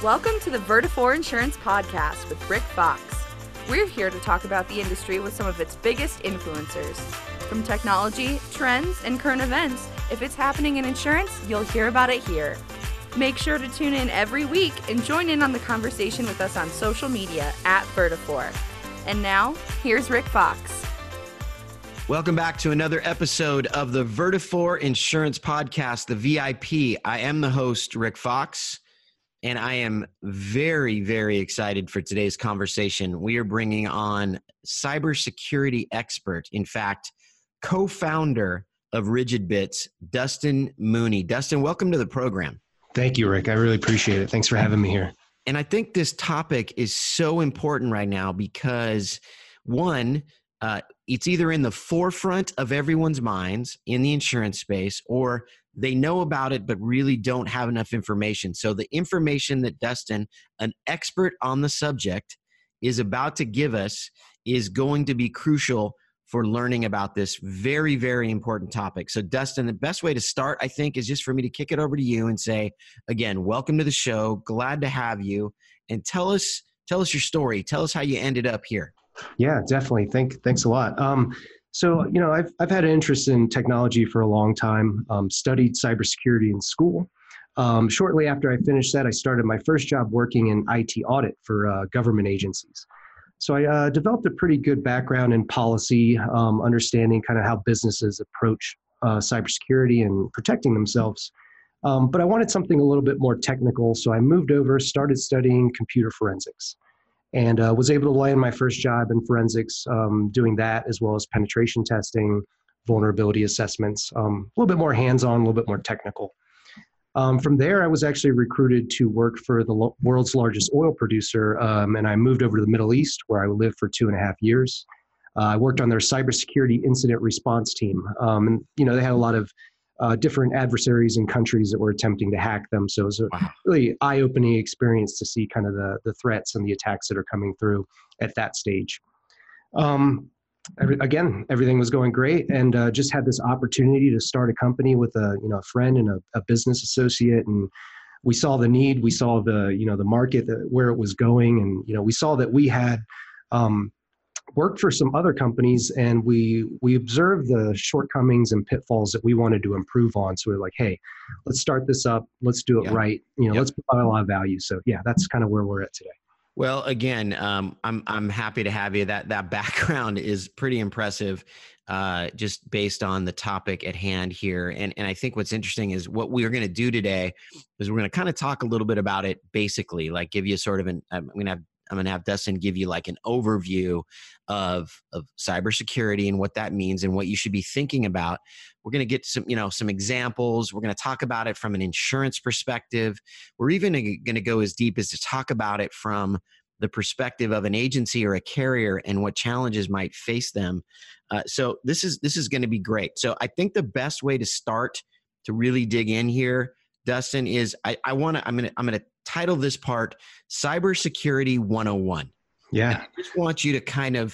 Welcome to the Vertafore Insurance Podcast with Rick Fox. We're here to talk about the industry with some of its biggest influencers. From technology, trends, and current events, if it's happening in insurance, you'll hear about it here. Make sure to tune in every week and join in on the conversation with us on social media at Vertafore. And now, here's Rick Fox. Welcome back to another episode of the Vertafore Insurance Podcast, the VIP. I am the host, Rick Fox, and I am very, very excited for today's conversation. We are bringing on cybersecurity expert, in fact, co-founder of RigidBits, Dustin Mooney. Dustin, welcome to the program. Thank you, Rick. I really appreciate it. Thanks for having me here. And I think this topic is so important right now because, one, it's either in the forefront of everyone's minds in the insurance space, or they know about it but really don't have enough information. So the information that Dustin, an expert on the subject, is about to give us is going to be crucial for learning about this very, very important topic. So Dustin, the best way to start, I think, is just for me to kick it over to you and say, again, welcome to the show. Glad to have you. And tell us your story. Tell us how you ended up here. Yeah, definitely. Thanks a lot. I've had an interest in technology for a long time, studied cybersecurity in school. Shortly after I finished that, I started my first job working in IT audit for government agencies. So I developed a pretty good background in policy, understanding kind of how businesses approach cybersecurity and protecting themselves. But I wanted something a little bit more technical, so I moved over, started studying computer forensics, and was able to land my first job in forensics, doing that as well as penetration testing, vulnerability assessments, a little bit more hands-on, a little bit more technical. From there, I was actually recruited to work for the world's largest oil producer, and I moved over to the Middle East, where I lived for 2.5 years. I worked on their cybersecurity incident response team, and they had a lot of different adversaries and countries that were attempting to hack them. So it was a really eye-opening experience to see kind of the threats and the attacks that are coming through at that stage. Everything was going great, and just had this opportunity to start a company with a friend and a business associate, and we saw the need, we saw the market, where it was going, and we saw that we had worked for some other companies, and we observed the shortcomings and pitfalls that we wanted to improve on. So we're like, hey, let's start this up, let's do it right, let's provide a lot of value. So yeah, that's kind of where we're at today. Well, again, I'm happy to have you. That background is pretty impressive, just based on the topic at hand here. And I think what's interesting is what we're going to do today is we're going to kind of talk a little bit about it, basically, like give you sort of I'm going to have Dustin give you like an overview of cybersecurity and what that means and what you should be thinking about. We're going to get some examples. We're going to talk about it from an insurance perspective. We're even going to go as deep as to talk about it from the perspective of an agency or a carrier and what challenges might face them. So this is going to be great. So I think the best way to start to really dig in here, Dustin, is I'm going to title this part Cybersecurity 101. Yeah. And I just want you to kind of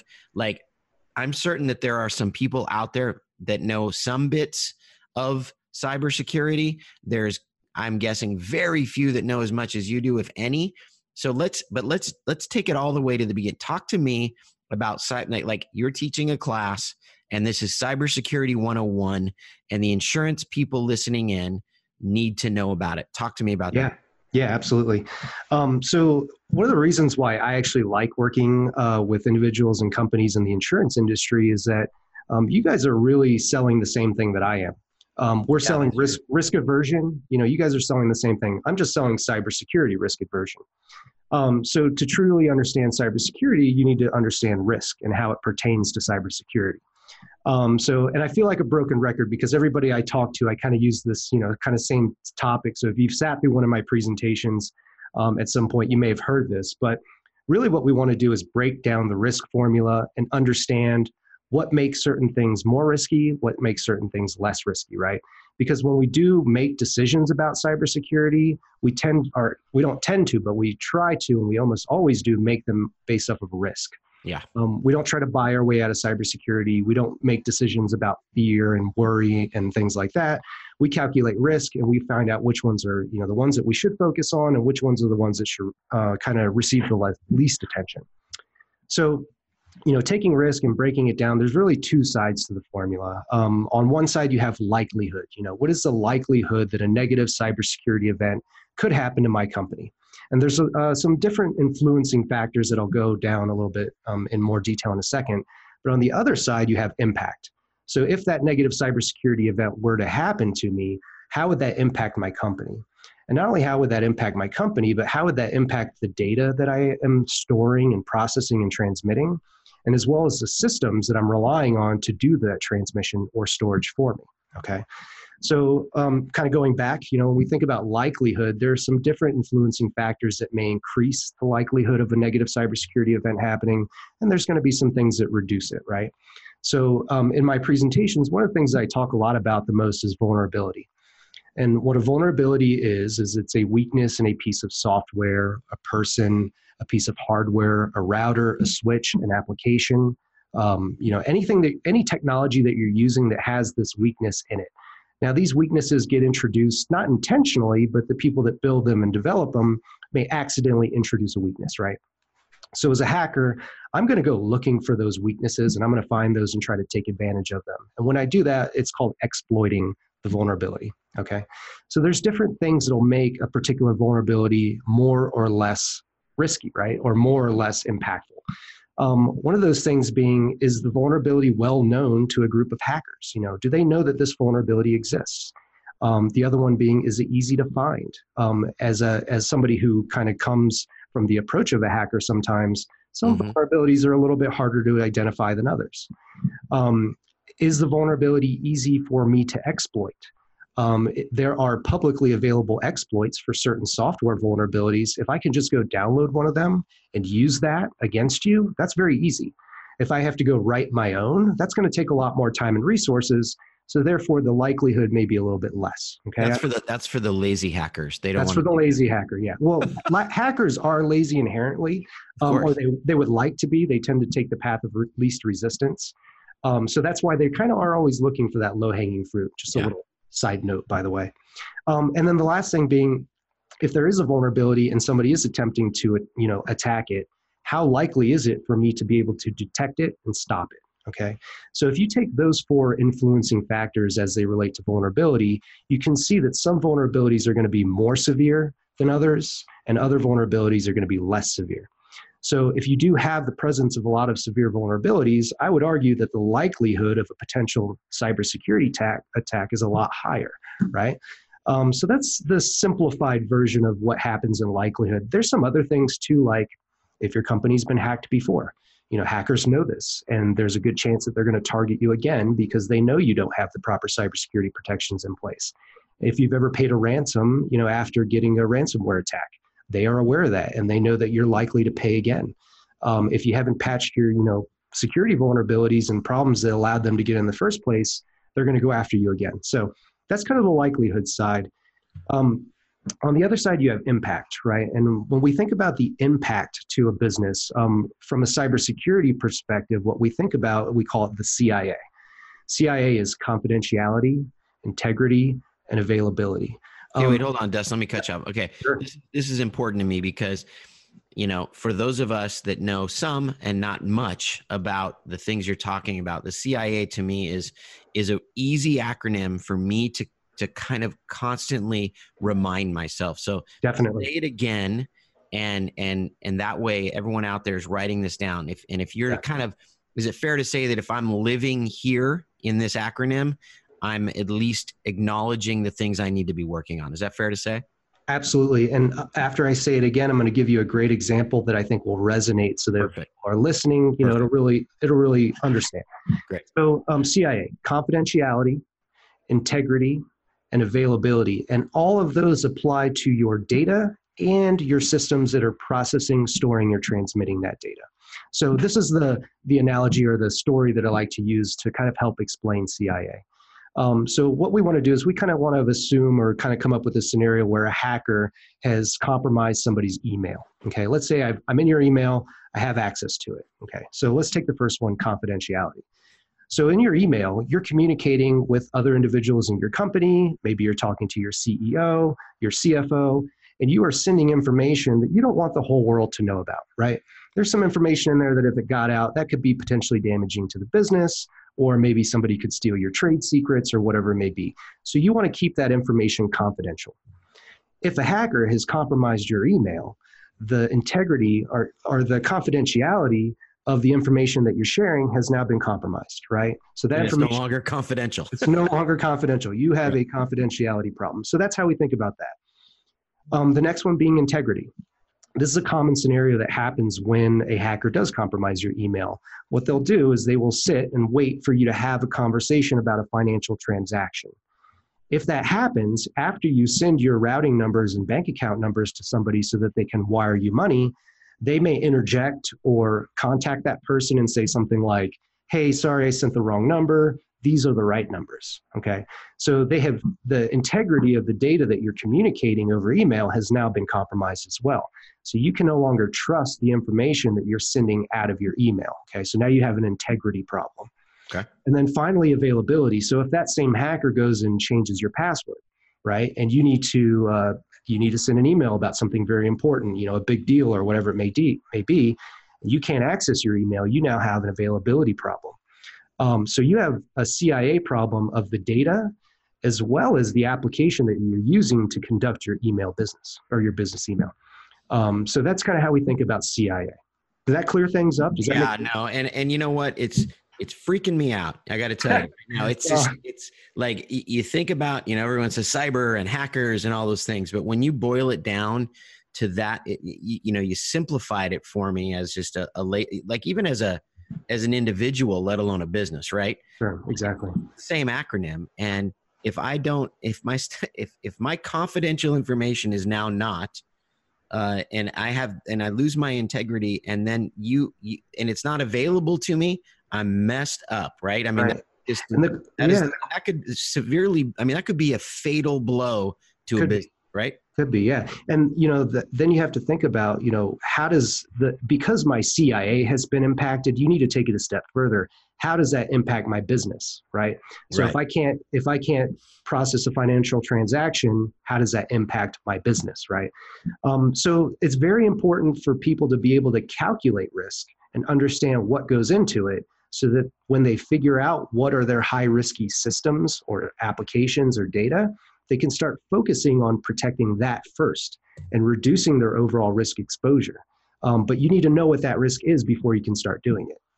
I'm certain that there are some people out there that know some bits of cybersecurity. I'm guessing very few that know as much as you do, if any. So let's take it all the way to the beginning. Talk to me about you're teaching a class and this is Cybersecurity 101 and the insurance people listening in need to know about it. Talk to me about that. Yeah, absolutely. So one of the reasons why I actually like working with individuals and companies in the insurance industry is that you guys are really selling the same thing that I am. We're selling risk aversion. You guys are selling the same thing. I'm just selling cybersecurity risk aversion. So to truly understand cybersecurity, you need to understand risk and how it pertains to cybersecurity. And I feel like a broken record because everybody I talk to, I kind of use this, kind of same topic. So if you've sat through one of my presentations, at some point, you may have heard this, but really what we want to do is break down the risk formula and understand what makes certain things more risky, what makes certain things less risky, right? Because when we do make decisions about cybersecurity, we don't tend to, but we try to, and we almost always do make them based off of risk. Yeah. We don't try to buy our way out of cybersecurity. We don't make decisions about fear and worry and things like that. We calculate risk and we find out which ones are, the ones that we should focus on and which ones are the ones that should kind of receive the least attention. So, taking risk and breaking it down, there's really two sides to the formula. On one side, you have likelihood. What is the likelihood that a negative cybersecurity event could happen to my company? And there's some different influencing factors that I'll go down a little bit in more detail in a second. But on the other side, you have impact. So if that negative cybersecurity event were to happen to me, how would that impact my company? And not only how would that impact my company, but how would that impact the data that I am storing and processing and transmitting, and as well as the systems that I'm relying on to do that transmission or storage for me, okay? So kind of going back, when we think about likelihood, there are some different influencing factors that may increase the likelihood of a negative cybersecurity event happening, and there's going to be some things that reduce it, right? So in my presentations, one of the things I talk a lot about the most is vulnerability. And what a vulnerability is it's a weakness in a piece of software, a person, a piece of hardware, a router, a switch, an application, any technology that you're using that has this weakness in it. Now, these weaknesses get introduced not intentionally, but the people that build them and develop them may accidentally introduce a weakness, right? So as a hacker, I'm going to go looking for those weaknesses and I'm going to find those and try to take advantage of them. And when I do that, it's called exploiting the vulnerability, okay? So there's different things that'll make a particular vulnerability more or less risky, right? Or more or less impactful. One of those things being, is the vulnerability well known to a group of hackers? Do they know that this vulnerability exists? The other one being, is it easy to find? As somebody who kind of comes from the approach of a hacker sometimes, some vulnerabilities are a little bit harder to identify than others. Is the vulnerability easy for me to exploit? There are publicly available exploits for certain software vulnerabilities. If I can just go download one of them and use that against you, that's very easy. If I have to go write my own, that's going to take a lot more time and resources. So therefore, the likelihood may be a little bit less. Okay, that's for the lazy hackers. That's for the lazy hacker. Yeah. Well, hackers are lazy inherently, or they would like to be. They tend to take the path of least resistance. So that's why they kind of are always looking for that low-hanging fruit. Just a little side note, by the way. And then the last thing being, if there is a vulnerability and somebody is attempting to, attack it, how likely is it for me to be able to detect it and stop it? Okay. So if you take those four influencing factors as they relate to vulnerability, you can see that some vulnerabilities are going to be more severe than others, and other vulnerabilities are going to be less severe. So if you do have the presence of a lot of severe vulnerabilities, I would argue that the likelihood of a potential cybersecurity attack is a lot higher, right? So that's the simplified version of what happens in likelihood. There's some other things too, like if your company's been hacked before. Hackers know this, and there's a good chance that they're going to target you again because they know you don't have the proper cybersecurity protections in place. If you've ever paid a ransom, after getting a ransomware attack, they are aware of that, and they know that you're likely to pay again. If you haven't patched your, security vulnerabilities and problems that allowed them to get in the first place, they're going to go after you again. So that's kind of the likelihood side. On the other side, you have impact, right? And when we think about the impact to a business, from a cybersecurity perspective, what we think about, we call it the CIA. CIA is confidentiality, integrity, and availability. Okay, wait, hold on, Dust. Let me catch up. Okay, sure. This is important to me because, for those of us that know some and not much about the things you're talking about, the CIA to me is an easy acronym for me to kind of constantly remind myself. So definitely say it again, and that way everyone out there is writing this down. If you're kind of, is it fair to say that if I'm living here in this acronym, I'm at least acknowledging the things I need to be working on? Is that fair to say? Absolutely. And after I say it again, I'm going to give you a great example that I think will resonate so that if people are listening, it'll really understand. Great. So CIA, confidentiality, integrity, and availability. And all of those apply to your data and your systems that are processing, storing, or transmitting that data. So this is the analogy or the story that I like to use to kind of help explain CIA. So what we want to do is we kind of want to assume or kind of come up with a scenario where a hacker has compromised somebody's email. Okay, let's say I'm in your email, I have access to it. Okay, so let's take the first one, confidentiality. So in your email, you're communicating with other individuals in your company. Maybe you're talking to your CEO, your CFO, and you are sending information that you don't want the whole world to know about, right? There's some information in there that if it got out, that could be potentially damaging to the business, or maybe somebody could steal your trade secrets or whatever it may be. So you want to keep that information confidential. If a hacker has compromised your email, the integrity or the confidentiality of the information that you're sharing has now been compromised, right? So that information is no longer confidential. It's no longer confidential. You have a confidentiality problem. So that's how we think about that. The next one being integrity. This is a common scenario that happens when a hacker does compromise your email. What they'll do is they will sit and wait for you to have a conversation about a financial transaction. If that happens after you send your routing numbers and bank account numbers to somebody so that they can wire you money, they may interject or contact that person and say something like, hey, sorry, I sent the wrong number. These are the right numbers, okay? So they have the integrity of the data that you're communicating over email has now been compromised as well. So you can no longer trust the information that you're sending out of your email, okay? So now you have an integrity problem. Okay. And then finally, availability. So if that same hacker goes and changes your password, right? And you need to send an email about something very important, a big deal or whatever it may be, you can't access your email, you now have an availability problem. So you have a CIA problem of the data as well as the application that you're using to conduct your email business or your business email. So that's kind of how we think about CIA. Does that clear things up? No. And you know what? It's freaking me out. I got to tell you, it's just, it's like you think about, everyone says cyber and hackers and all those things, but when you boil it down to that, you simplified it for me as just like even as an individual, let alone a business, right? Sure, exactly. Same acronym. And if my confidential information is now not, and I lose my integrity, and then and it's not available to me, I'm messed up, right? I mean, right. That could severely, that could be a fatal blow to a business, right? Could be, yeah. And, then you have to think about, because my CIA has been impacted, you need to take it a step further. How does that impact my business, right? So right. if I can't process a financial transaction, how does that impact my business, right? So it's very important for people to be able to calculate risk and understand what goes into it so that when they figure out what are their high risky systems or applications or data, they can start focusing on protecting that first and reducing their overall risk exposure. But you need to know what that risk is before you can start doing it.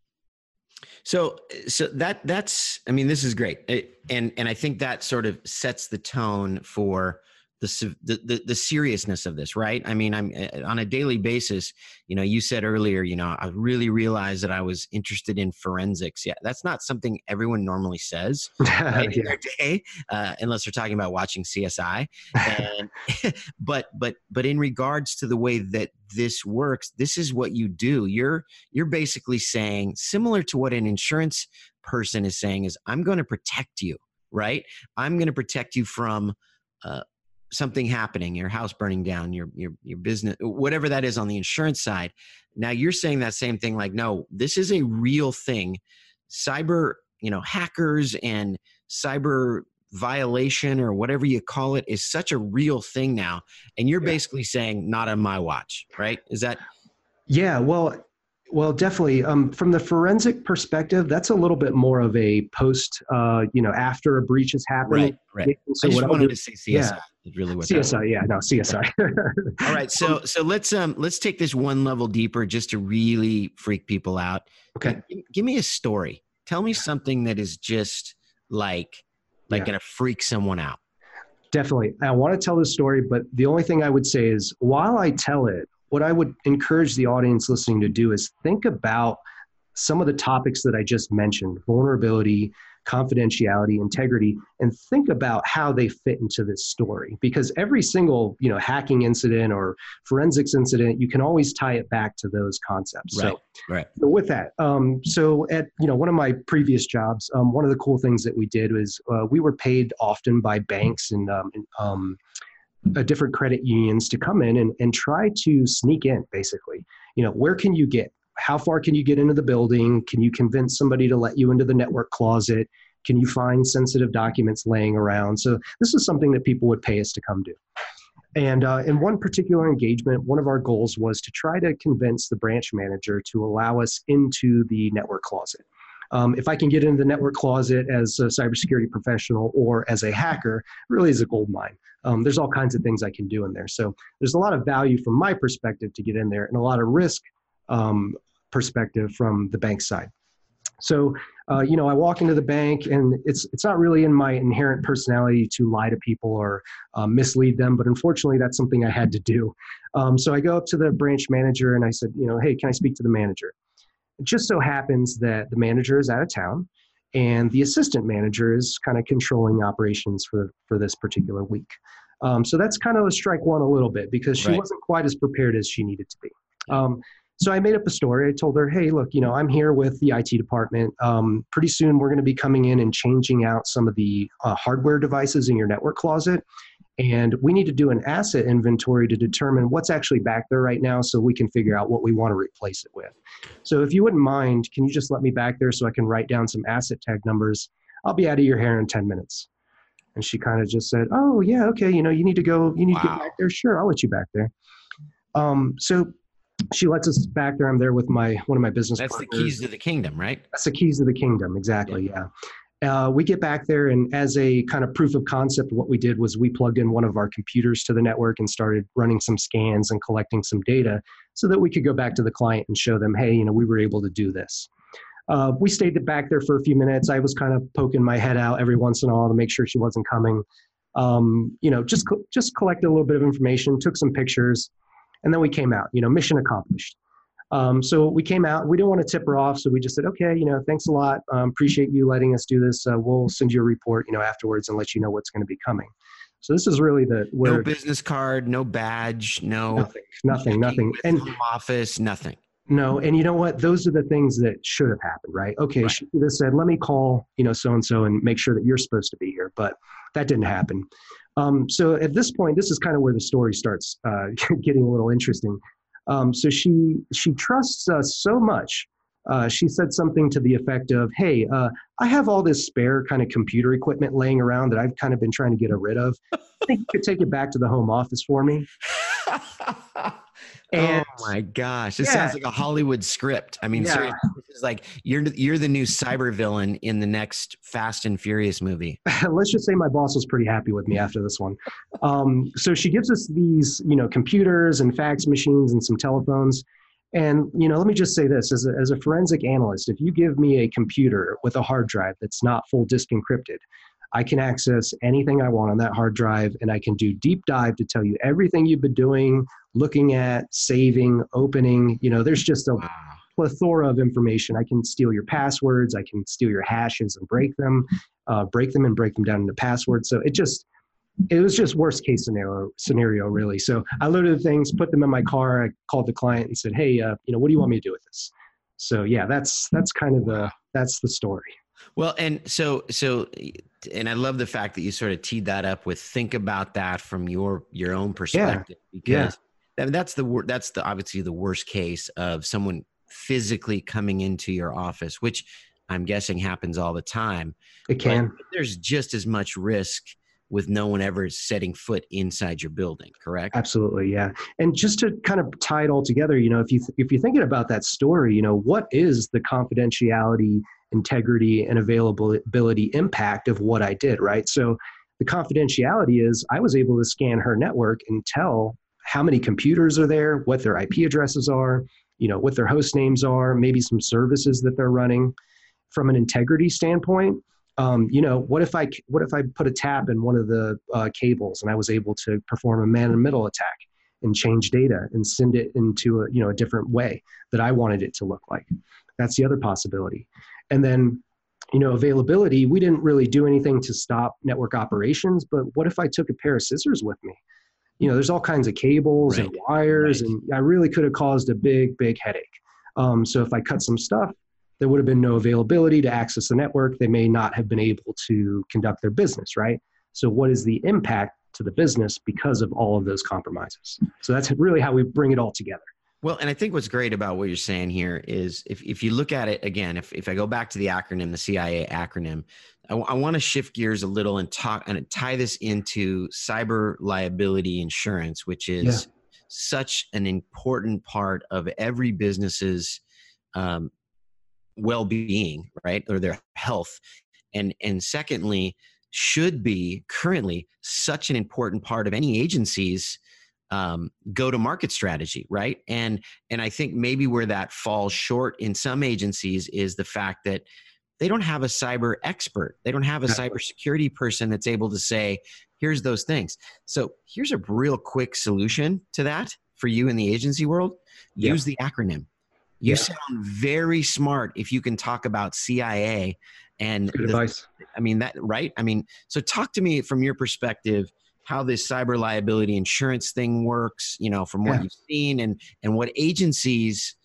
So that's, this is great. And I think that sort of sets the tone for the seriousness of this, right? I'm on a daily basis, you said earlier, I really realized that I was interested in forensics. Yeah. That's not something everyone normally says right, in their day, unless they're talking about watching CSI. And, but in regards to the way that this works, this is what you do. You're basically saying, similar to what an insurance person is saying, is I'm going to protect you, right? I'm going to protect you from, something happening, your house burning down, your business, whatever that is on the insurance side. Now you're saying that same thing, like, no, this is a real thing. Cyber, hackers and cyber violation or whatever you call it is such a real thing now. And you're basically saying not on my watch, right? Is that? Yeah, well, definitely. From the forensic perspective, that's a little bit more of a post, after a breach has happened. Right. So I just wanted to say CSI. Yeah. Really what CSI, yeah, no, CSI. All right, so let's take this one level deeper just to really freak people out. Okay. Give me a story. Tell me something that is just like going to freak someone out. Definitely. I want to tell this story, but the only thing I would say is while I tell it, what I would encourage the audience listening to do is think about some of the topics that I just mentioned: vulnerability, confidentiality, integrity, and think about how they fit into this story. Because every single, hacking incident or forensics incident, you can always tie it back to those concepts. Right. So with that, so at one of my previous jobs, one of the cool things that we did was we were paid often by banks and different credit unions to come in and try to sneak in, basically. Where can you get? How far can you get into the building? Can you convince somebody to let you into the network closet? Can you find sensitive documents laying around? So this is something that people would pay us to come do. And in one particular engagement, one of our goals was to try to convince the branch manager to allow us into the network closet. If I can get into the network closet as a cybersecurity professional or as a hacker, really is a gold mine. There's all kinds of things I can do in there. So there's a lot of value from my perspective to get in there, and a lot of risk perspective from the bank side. So, I walk into the bank, and it's not really in my inherent personality to lie to people or mislead them, but unfortunately that's something I had to do. So I go up to the branch manager and I said, hey, can I speak to the manager? It just so happens that the manager is out of town and the assistant manager is kind of controlling operations for this particular week. So that's kind of a strike one a little bit, because she wasn't quite as prepared as she needed to be. So I made up a story. I told her, hey, look, I'm here with the IT department. Pretty soon we're going to be coming in and changing out some of the hardware devices in your network closet. And we need to do an asset inventory to determine what's actually back there right now so we can figure out what we want to replace it with. So if you wouldn't mind, can you just let me back there so I can write down some asset tag numbers? I'll be out of your hair in 10 minutes. And she kind of just said, oh, yeah, okay, you need to go, you need to get back there. Sure, I'll let you back there. So she lets us back there. I'm there with one of my business partners. That's the keys to the kingdom, right? That's the keys to the kingdom, exactly, yeah. We get back there, and as a kind of proof of concept, what we did was we plugged in one of our computers to the network and started running some scans and collecting some data so that we could go back to the client and show them, hey, we were able to do this. We stayed back there for a few minutes. I was kind of poking my head out every once in a while to make sure she wasn't coming. Just collected a little bit of information, took some pictures, and then we came out. Mission accomplished. So we came out. We didn't want to tip her off, so we just said, okay, thanks a lot. Appreciate you letting us do this. We'll send you a report, afterwards, and let you know what's going to be coming. So this is really no business card, no badge, no nothing, and home office, nothing. No, and you know what? Those are the things that should have happened, right? Okay, right. She could have said, let me call, so-and-so and make sure that you're supposed to be here, but that didn't happen. So at this point, this is kind of where the story starts getting a little interesting. So she trusts us so much. She said something to the effect of, hey, I have all this spare kind of computer equipment laying around that I've kind of been trying to get rid of. I think you could take it back to the home office for me. And, oh my gosh, this sounds like a Hollywood script. I mean, seriously, this is like you're the new cyber villain in the next Fast and Furious movie. Let's just say my boss was pretty happy with me after this one. So she gives us these, computers and fax machines and some telephones. And, let me just say this, as a forensic analyst, if you give me a computer with a hard drive that's not full disk encrypted, I can access anything I want on that hard drive, and I can do deep dive to tell you everything you've been doing, looking at, saving, opening. There's just a plethora of information. I can steal your passwords. I can steal your hashes and break them down into passwords. So it was just worst case scenario really. So I loaded the things, put them in my car. I called the client and said, hey, what do you want me to do with this? So yeah, that's kind of that's the story. Well, and so, and I love the fact that you sort of teed that up with think about that from your own perspective, because that's obviously the worst case of someone physically coming into your office, which I'm guessing happens all the time. It can. But there's just as much risk with no one ever setting foot inside your building, correct? Absolutely, yeah. And just to kind of tie it all together, if you're thinking about that story, what is the confidentiality, integrity, and availability impact of what I did, right? So the confidentiality is I was able to scan her network and tell how many computers are there, what their IP addresses are, what their host names are, maybe some services that they're running. From an integrity standpoint, what if I put a tap in one of the cables and I was able to perform a man-in-the-middle attack and change data and send it into a different way that I wanted it to look like? That's the other possibility. And then availability, we didn't really do anything to stop network operations, but what if I took a pair of scissors with me? There's all kinds of cables and wires, and I really could have caused a big, big headache. So if I cut some stuff, there would have been no availability to access the network. They may not have been able to conduct their business, right? So what is the impact to the business because of all of those compromises? So that's really how we bring it all together. Well, and I think what's great about what you're saying here is if you look at it again, if I go back to the acronym, the CIA acronym, I want to shift gears a little and tie this into cyber liability insurance, which is such an important part of every business's well-being, right? Or their health. And secondly, should be currently such an important part of any agency's go-to-market strategy, right? And I think maybe where that falls short in some agencies is the fact that they don't have a cyber expert. They don't have a cybersecurity person that's able to say, here's those things. So here's a real quick solution to that for you in the agency world. Use the acronym. You sound very smart if you can talk about CIA and good advice. I mean, that, right? I mean, so talk to me from your perspective, how this cyber liability insurance thing works, from what you've seen and what agencies,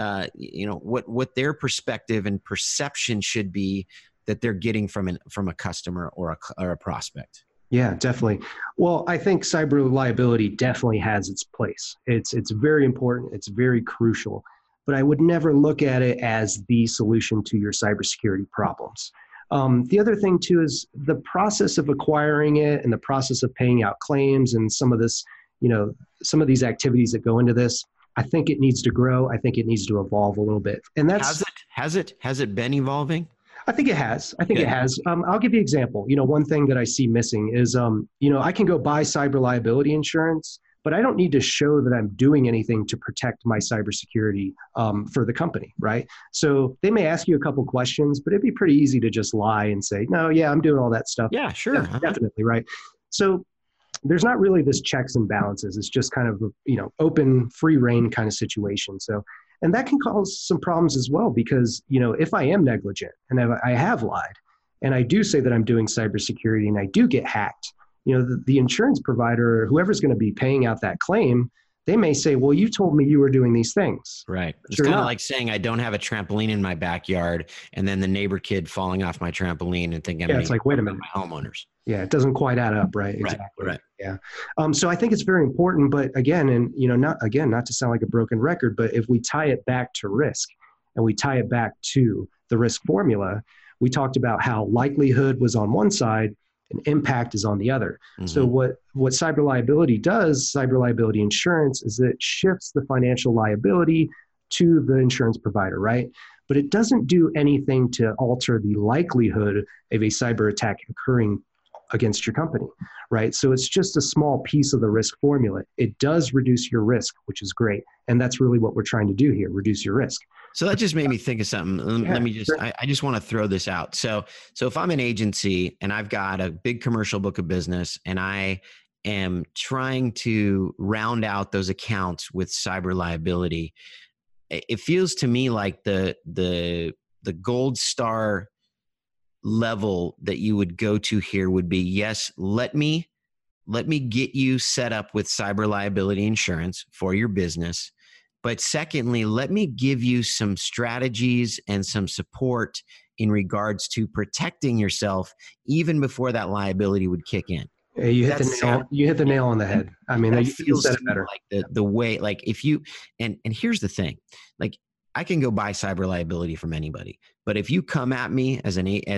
what their perspective and perception should be that they're getting from a customer or a prospect. Yeah, definitely. Well, I think cyber liability definitely has its place. It's very important. It's very crucial, but I would never look at it as the solution to your cybersecurity problems. The other thing too is the process of acquiring it and the process of paying out claims and some of this, some of these activities that go into this. I think it needs to grow. I think it needs to evolve a little bit. And that's has it been evolving? I think it has. It has. I'll give you an example. One thing that I see missing is, I can go buy cyber liability insurance, but I don't need to show that I'm doing anything to protect my cybersecurity for the company, right? So they may ask you a couple questions, but it'd be pretty easy to just lie and say, no, I'm doing all that stuff. Yeah, sure. Yeah, definitely, right? So there's not really this checks and balances. It's just kind of a, open, free reign kind of situation. So, and that can cause some problems as well because, if I am negligent and I have lied and I do say that I'm doing cybersecurity and I do get hacked, the insurance provider, whoever's going to be paying out that claim, they may say, well, you told me you were doing these things. Right. It's kind of like saying I don't have a trampoline in my backyard and then the neighbor kid falling off my trampoline and thinking, it's like, wait a minute. My homeowners. Yeah, it doesn't quite add up, right? Exactly. Right. Yeah. So I think it's very important, but again, and not to sound like a broken record, but if we tie it back to risk and we tie it back to the risk formula, we talked about how likelihood was on one side and impact is on the other. Mm-hmm. So what cyber liability does, cyber liability insurance, is that it shifts the financial liability to the insurance provider, right? But it doesn't do anything to alter the likelihood of a cyber attack occurring against your company, right? So it's just a small piece of the risk formula. It does reduce your risk, which is great. And that's really what we're trying to do here, reduce your risk. So that just made me think of something. Let me just, I just want to throw this out. So if I'm an agency and I've got a big commercial book of business and I am trying to round out those accounts with cyber liability, it feels to me like the gold star level that you would go to here would be, yes, let me get you set up with cyber liability insurance for your business. But secondly, let me give you some strategies and some support in regards to protecting yourself even before that liability would kick in. Yeah, you hit the nail on the head. I mean, that feels better. Like the way, like if you, and here's the thing, like I can go buy cyber liability from anybody, but if you come at me as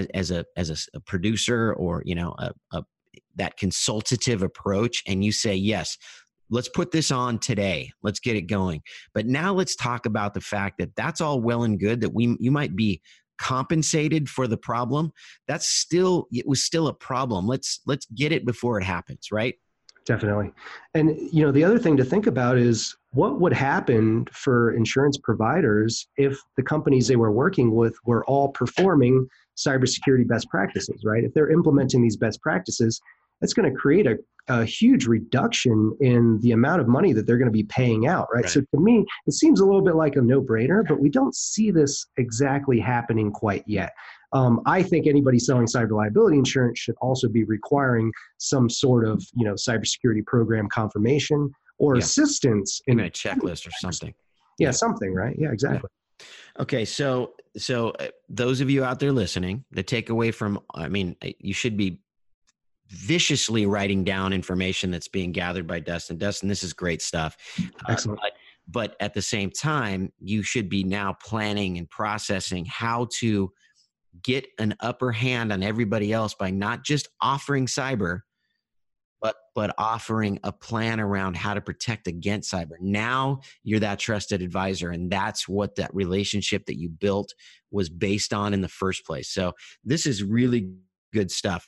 a producer or, that consultative approach and you say, yes, let's put this on today. Let's get it going. But now let's talk about the fact that that's all well and good that you might be compensated for the problem. It was still a problem. Let's get it before it happens, right? Definitely. And, the other thing to think about is what would happen for insurance providers if the companies they were working with were all performing cybersecurity best practices, right? If they're implementing these best practices, that's going to create a huge reduction in the amount of money that they're going to be paying out, right? So to me, it seems a little bit like a no-brainer, but we don't see this exactly happening quite yet. I think anybody selling cyber liability insurance should also be requiring some sort of, cybersecurity program confirmation or assistance in a checklist or something. Yeah, something, right? Yeah, exactly. Yeah. Okay, so those of you out there listening, the takeaway from, you should be viciously writing down information that's being gathered by Dustin. Dustin, this is great stuff. Excellent. But at the same time, you should be now planning and processing how to get an upper hand on everybody else by not just offering cyber, but offering a plan around how to protect against cyber. Now you're that trusted advisor, and that's what that relationship that you built was based on in the first place. So this is really good stuff.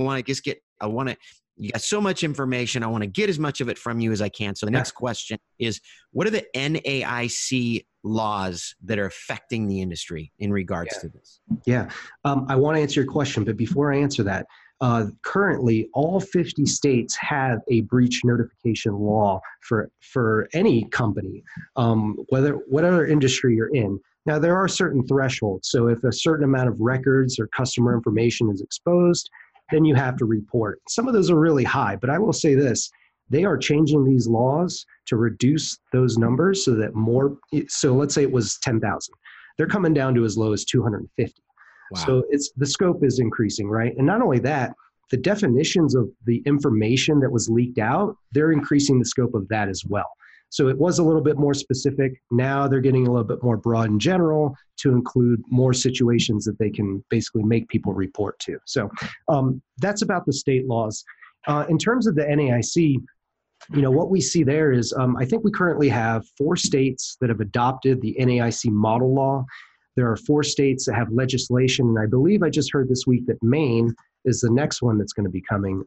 You got so much information. I want to get as much of it from you as I can. So the next question is, what are the NAIC laws that are affecting the industry in regards to this? Yeah, I want to answer your question, but before I answer that, currently all 50 states have a breach notification law for any company, whatever industry you're in. Now, there are certain thresholds. So if a certain amount of records or customer information is exposed, then you have to report. Some of those are really high, but I will say this, they are changing these laws to reduce those numbers so that so let's say it was 10,000. They're coming down to as low as 250. Wow. So the scope is increasing, right? And not only that, the definitions of the information that was leaked out, they're increasing the scope of that as well. So it was a little bit more specific. Now they're getting a little bit more broad in general to include more situations that they can basically make people report to. So that's about the state laws. In terms of the NAIC, what we see there is, I think we currently have 4 states that have adopted the NAIC model law. There are 4 states that have legislation, and I believe I just heard this week that Maine is the next one that's going to be coming.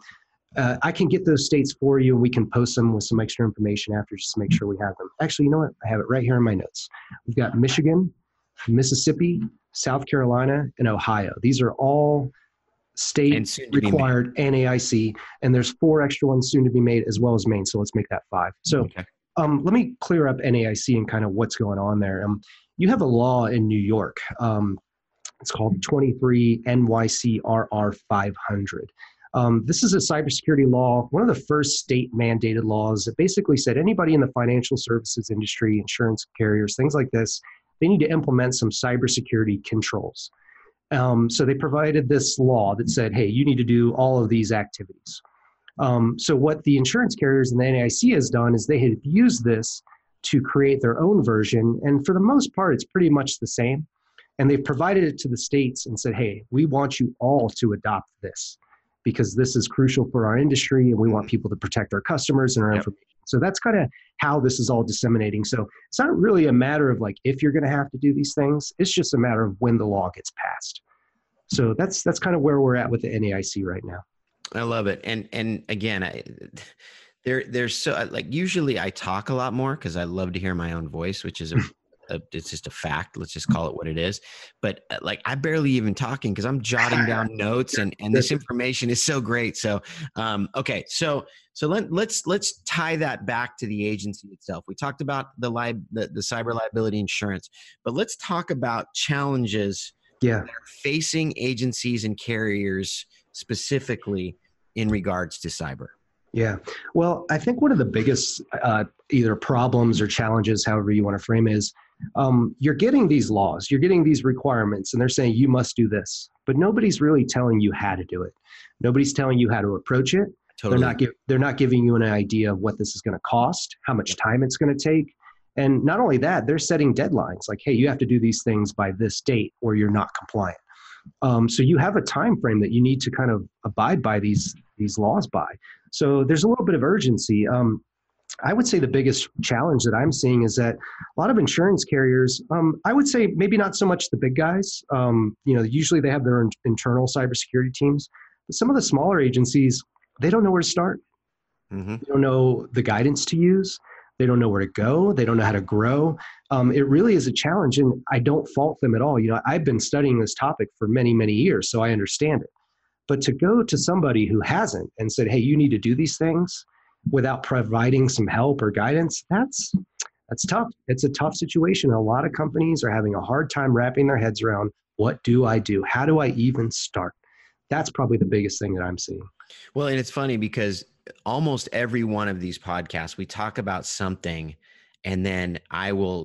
I can get those states for you, and we can post them with some extra information after just to make sure we have them. Actually, you know what? I have it right here in my notes. We've got Michigan, Mississippi, South Carolina, and Ohio. These are all state-required NAIC, and there's 4 extra ones soon to be made, as well as Maine, so let's make that 5. So let me clear up NAIC and kind of what's going on there. You have a law in New York. It's called 23 NYCRR 500. This is a cybersecurity law, one of the first state-mandated laws that basically said anybody in the financial services industry, insurance carriers, things like this, they need to implement some cybersecurity controls. So they provided this law that said, hey, you need to do all of these activities. So what the insurance carriers and the NAIC has done is they have used this to create their own version. And for the most part, it's pretty much the same. And they've provided it to the states and said, hey, we want you all to adopt this because this is crucial for our industry and we want people to protect our customers and our information. So that's kind of how this is all disseminating. So it's not really a matter of like if you're going to have to do these things, it's just a matter of when the law gets passed. So that's kind of where we're at with the NAIC right now. I love it. And again, there's so like usually I talk a lot more because I love to hear my own voice, which is it's just a fact. Let's just call it what it is. But like I barely even talking because I'm jotting down notes and this information is so great. So okay, so let's tie that back to the agency itself. We talked about the cyber liability insurance, but let's talk about challenges that are facing agencies and carriers specifically in regards to cyber. Yeah. Well, I think one of the biggest either problems or challenges, however you want to frame it, is you're getting these laws, you're getting these requirements, and they're saying you must do this, but nobody's really telling you how to do it. Nobody's telling you how to approach it. Totally. They're not giving you an idea of what this is going to cost, how much time it's going to take. And not only that, they're setting deadlines like, hey, you have to do these things by this date or you're not compliant. So you have a time frame that you need to kind of abide by these laws by. So there's a little bit of urgency. I would say the biggest challenge that I'm seeing is that a lot of insurance carriers, I would say maybe not so much the big guys, usually they have their internal cybersecurity teams, but some of the smaller agencies, they don't know where to start. Mm-hmm. They don't know the guidance to use. They don't know where to go. They don't know how to grow. It really is a challenge, and I don't fault them at all. I've been studying this topic for many, many years, so I understand it. But to go to somebody who hasn't and said, hey, you need to do these things without providing some help or guidance, that's tough. It's a tough situation. A lot of companies are having a hard time wrapping their heads around What do I do? How do I even start? That's probably the biggest thing that I'm seeing. Well, and it's funny because almost every one of these podcasts, we talk about something, and then I will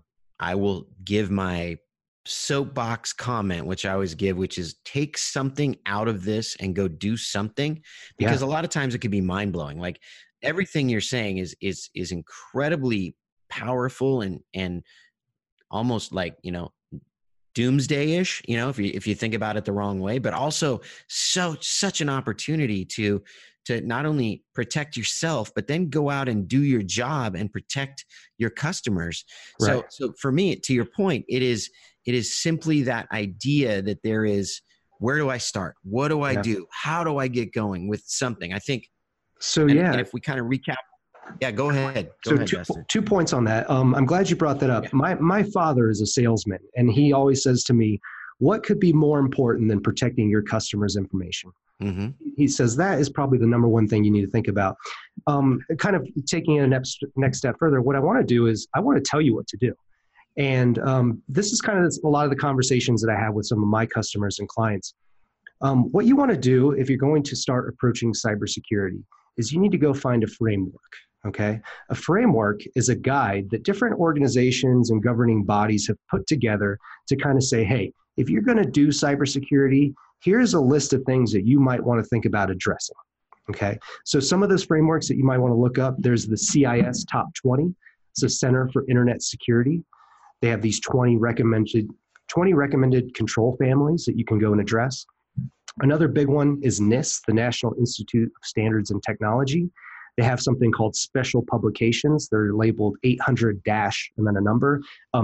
give my soapbox comment, which I always give, which is take something out of this and go do something, because Yeah. a lot of times it can be mind blowing. Like everything you're saying is incredibly powerful and almost like, doomsday-ish, if you think about it the wrong way, but also such an opportunity to not only protect yourself, but then go out and do your job and protect your customers. Right. So for me, to your point, it is simply that idea that there is, where do I start? What do I Yeah. do? How do I get going with something? I think, So and yeah. if we kind of recap, yeah, go ahead. Go So ahead, Dustin. 2 points on that. I'm glad you brought that up. Yeah. My father is a salesman, and he always says to me, "What could be more important than protecting your customers' information?" Mm-hmm. He says that is probably the number one thing you need to think about. Kind of taking it a next step further, what I want to do is I want to tell you what to do. And this is kind of a lot of the conversations that I have with some of my customers and clients. What you want to do if you're going to start approaching cybersecurity is you need to go find a framework. Okay. A framework is a guide that different organizations and governing bodies have put together to kind of say, hey, if you're going to do cybersecurity, here's a list of things that you might want to think about addressing. Okay. So some of those frameworks that you might want to look up, there's the CIS Top 20. It's a Center for Internet Security. They have these 20 recommended control families that you can go and address. Another big one is NIST, the National Institute of Standards and Technology. They have something called special publications. They're labeled 800 dash and then a number.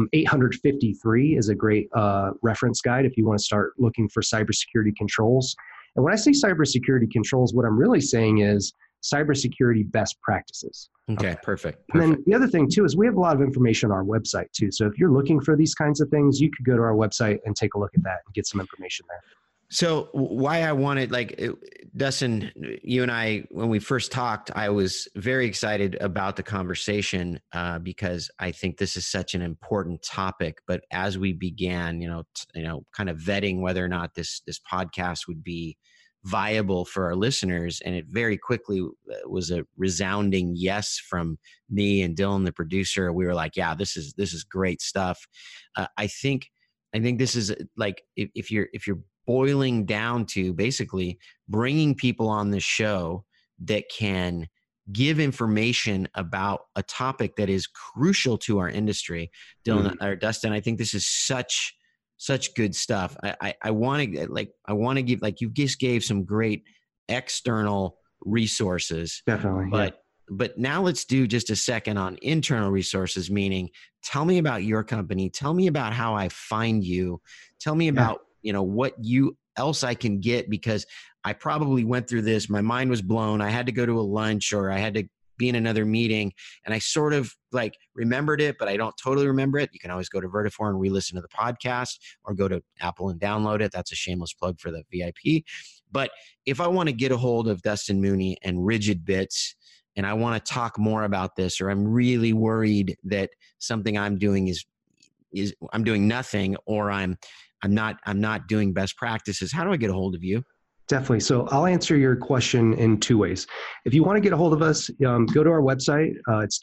853 is a great reference guide if you want to start looking for cybersecurity controls. And when I say cybersecurity controls, what I'm really saying is cybersecurity best practices. Okay, perfect. And then the other thing too is we have a lot of information on our website too. So if you're looking for these kinds of things, you could go to our website and take a look at that and get some information there. So why I wanted, Dustin, you and I, when we first talked, I was very excited about the conversation because I think this is such an important topic. But as we began, kind of vetting whether or not this podcast would be viable for our listeners, and it very quickly was a resounding yes from me and Dylan, the producer. We were like, yeah, this is great stuff. I think this is like, if you're boiling down to basically bringing people on the show that can give information about a topic that is crucial to our industry. Dylan or Dustin, I think this is such good stuff. I want to give, like, you just gave some great external resources. Definitely. But now let's do just a second on internal resources, meaning tell me about your company. Tell me about how I find you. Tell me about, what else I can get, because I probably went through this. My mind was blown. I had to go to a lunch or I had to be in another meeting, and I sort of remembered it, but I don't totally remember it. You can always go to Vertafore and re-listen to the podcast, or go to Apple and download it. That's a shameless plug for the VIP. But if I want to get a hold of Dustin Mooney and Rigid Bits, and I want to talk more about this, or I'm really worried that something I'm doing is I'm doing nothing, or I'm not doing best practices, how do I get a hold of you? Definitely. So I'll answer your question in two ways. If you want to get a hold of us, go to our website. It's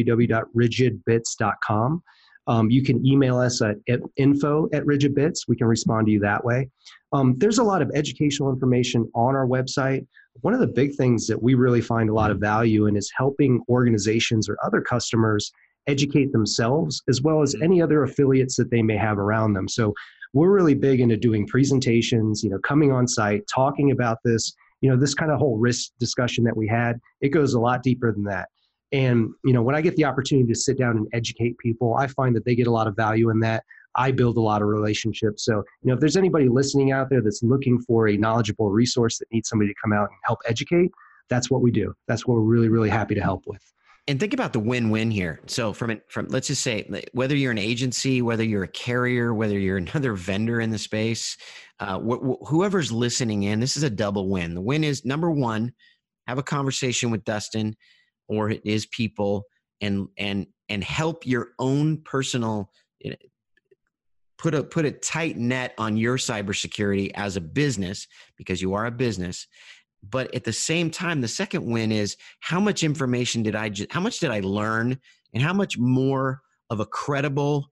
www.rigidbits.com. You can email us at info@rigidbits. We can respond to you that way. There's a lot of educational information on our website. One of the big things that we really find a lot of value in is helping organizations or other customers educate themselves, as well as any other affiliates that they may have around them. So we're really big into doing presentations, coming on site, talking about this, this kind of whole risk discussion that we had. It goes a lot deeper than that. And, when I get the opportunity to sit down and educate people, I find that they get a lot of value in that. I build a lot of relationships. So, if there's anybody listening out there that's looking for a knowledgeable resource that needs somebody to come out and help educate, that's what we do. That's what we're really, really happy to help with. And think about the win-win here. So from let's just say, whether you're an agency, whether you're a carrier, whether you're another vendor in the space, whoever's listening in, this is a double win. The win is, number one, have a conversation with Dustin or his people and help your own personal put a tight net on your cybersecurity as a business, because you are a business. But at the same time, the second win is how much information how much did I learn, and how much more of a credible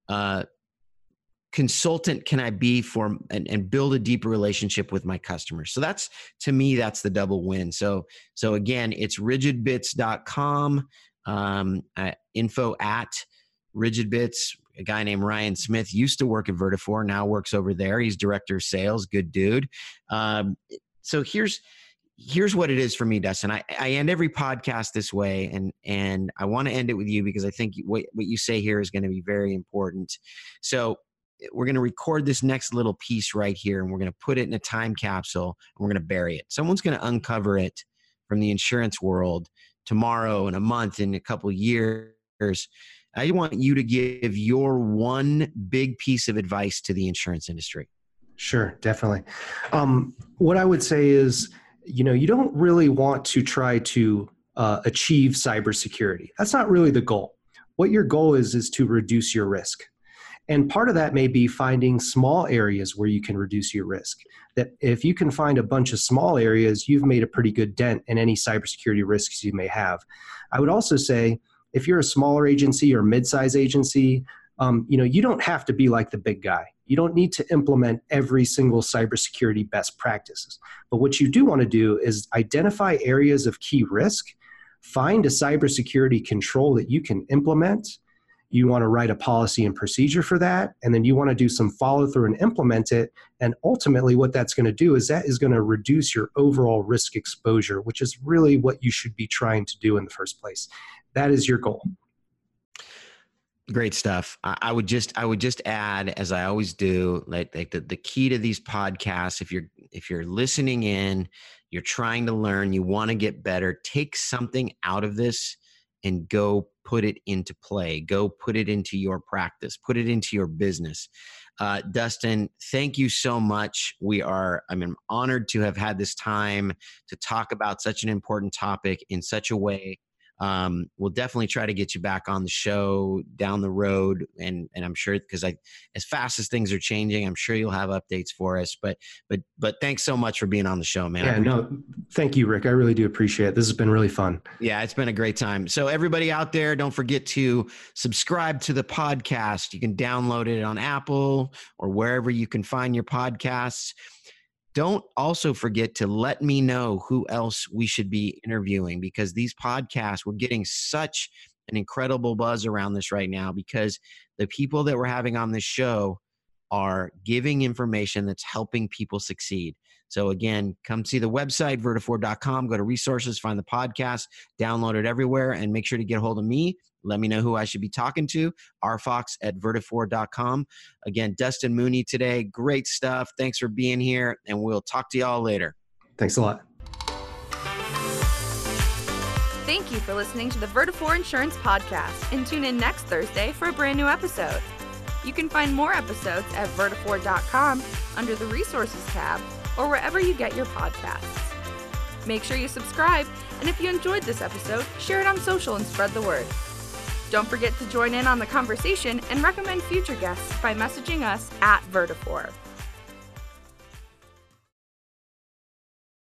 consultant can I be and build a deeper relationship with my customers. So to me, that's the double win. So again, it's rigidbits.com, info at rigidbits. A guy named Ryan Smith used to work at Vertafore, now works over there. He's director of sales, good dude. So here's what it is for me, Dustin. I end every podcast this way, and I want to end it with you because I think what you say here is going to be very important. So we're going to record this next little piece right here, and we're going to put it in a time capsule, and we're going to bury it. Someone's going to uncover it from the insurance world tomorrow, in a month, in a couple of years. I want you to give your one big piece of advice to the insurance industry. Sure, definitely. What I would say is, you don't really want to try to achieve cybersecurity. That's not really the goal. What your goal is to reduce your risk. And part of that may be finding small areas where you can reduce your risk. That if you can find a bunch of small areas, you've made a pretty good dent in any cybersecurity risks you may have. I would also say, if you're a smaller agency or mid-size agency, you don't have to be like the big guy. You don't need to implement every single cybersecurity best practices. But what you do want to do is identify areas of key risk, find a cybersecurity control that you can implement. You want to write a policy and procedure for that, and then you want to do some follow through and implement it. And ultimately what that's going to do is that is going to reduce your overall risk exposure, which is really what you should be trying to do in the first place. That is your goal. Great stuff. I would just add, as I always do, like the key to these podcasts, if you're listening in, you're trying to learn, you want to get better, take something out of this and go put it into play. Go put it into your practice. Put it into your business. Dustin, thank you so much. I'm honored to have had this time to talk about such an important topic in such a way. We'll definitely try to get you back on the show down the road. And I'm sure, because as fast as things are changing, I'm sure you'll have updates for us, but thanks so much for being on the show, man. Yeah, no, thank you, Rick. I really do appreciate it. This has been really fun. Yeah, it's been a great time. So everybody out there, don't forget to subscribe to the podcast. You can download it on Apple or wherever you can find your podcasts. Don't also forget to let me know who else we should be interviewing, because these podcasts, we're getting such an incredible buzz around this right now, because the people that we're having on this show are giving information that's helping people succeed. So again, come see the website, vertafore.com, go to resources, find the podcast, download it everywhere, and make sure to get a hold of me. Let me know who I should be talking to, rfox@vertafore.com. Again, Dustin Mooney today. Great stuff. Thanks for being here, and we'll talk to y'all later. Thanks a lot. Thank you for listening to the Vertafore Insurance Podcast, and tune in next Thursday for a brand new episode. You can find more episodes at vertafore.com under the Resources tab or wherever you get your podcasts. Make sure you subscribe, and if you enjoyed this episode, share it on social and spread the word. Don't forget to join in on the conversation and recommend future guests by messaging us at Vertafore.